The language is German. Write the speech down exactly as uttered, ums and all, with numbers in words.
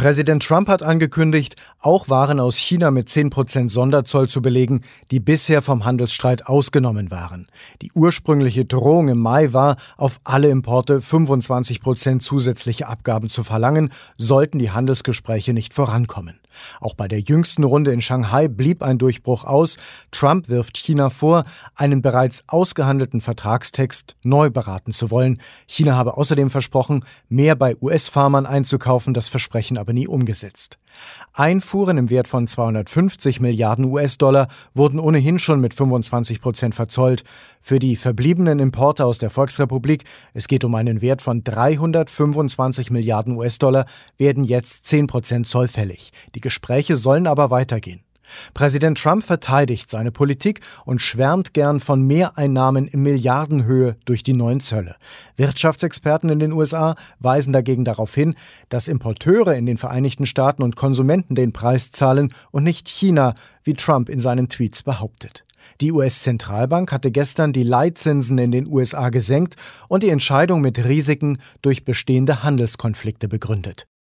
Präsident Trump hat angekündigt, auch Waren aus China mit zehn Prozent Sonderzoll zu belegen, die bisher vom Handelsstreit ausgenommen waren. Die ursprüngliche Drohung im Mai war, auf alle Importe fünfundzwanzig Prozent zusätzliche Abgaben zu verlangen, sollten die Handelsgespräche nicht vorankommen. Auch bei der jüngsten Runde in Shanghai blieb ein Durchbruch aus. Trump wirft China vor, einen bereits ausgehandelten Vertragstext neu beraten zu wollen. China habe außerdem versprochen, mehr bei U S-Farmern einzukaufen, das Versprechen aber nie umgesetzt. Einfuhren im Wert von zweihundertfünfzig Milliarden U S-Dollar wurden ohnehin schon mit fünfundzwanzig Prozent verzollt. Für die verbliebenen Importe aus der Volksrepublik, es geht um einen Wert von dreihundertfünfundzwanzig Milliarden U S-Dollar, werden jetzt zehn Prozent Zoll fällig. Die Gespräche sollen aber weitergehen. Präsident Trump verteidigt seine Politik und schwärmt gern von Mehreinnahmen in Milliardenhöhe durch die neuen Zölle. Wirtschaftsexperten in den U S A weisen dagegen darauf hin, dass Importeure in den Vereinigten Staaten und Konsumenten den Preis zahlen und nicht China, wie Trump in seinen Tweets behauptet. Die U S-Zentralbank hatte gestern die Leitzinsen in den U S A gesenkt und die Entscheidung mit Risiken durch bestehende Handelskonflikte begründet.